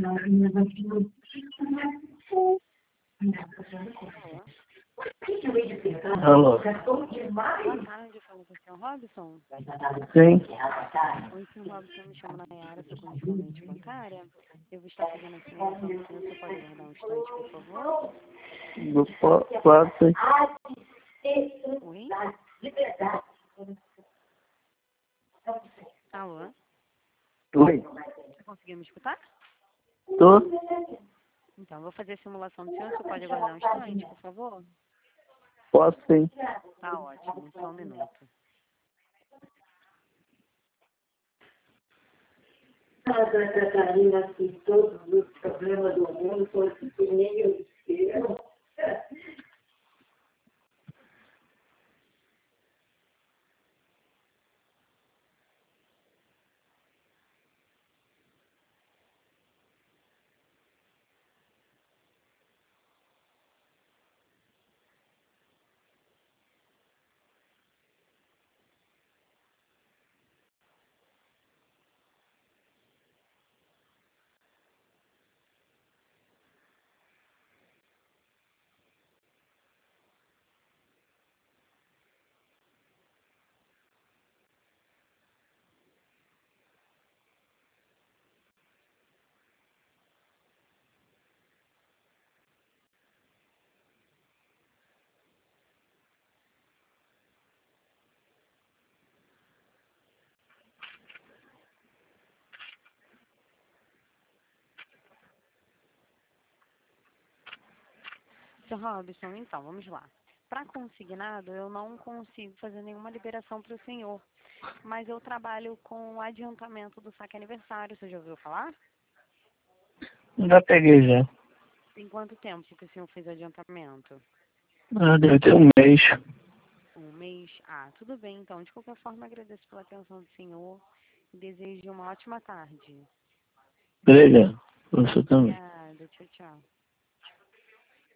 Alô? Boa tarde, falo com o senhor Robson. Sim. Oi, senhor Robson, me chamo Nayara, sou correspondente bancária. Eu vou estar fazendo a simulação do senhor, você pode aguardar um instante, por favor? Claro, sim. Oi? Alô? Oi. Você conseguiu me escutar? Tô? Então, vou fazer a simulação do senhor, você pode aguardar um instante, por favor? Posso sim. Tá ótimo, só um minuto. Santa Catarina, assim, todos os problemas do mundo, foi que nem eu espero. Senhor Robson, então, vamos lá. Para consignado, eu não consigo fazer nenhuma liberação para o senhor, mas eu trabalho com o adiantamento do saque aniversário, você já ouviu falar? Já peguei já. Tem quanto tempo que o senhor fez adiantamento? Deve ter um mês. Um mês? Ah, tudo bem, então. De qualquer forma, agradeço pela atenção do senhor e desejo uma ótima tarde. Obrigado. Você também. Obrigada, tchau, tchau.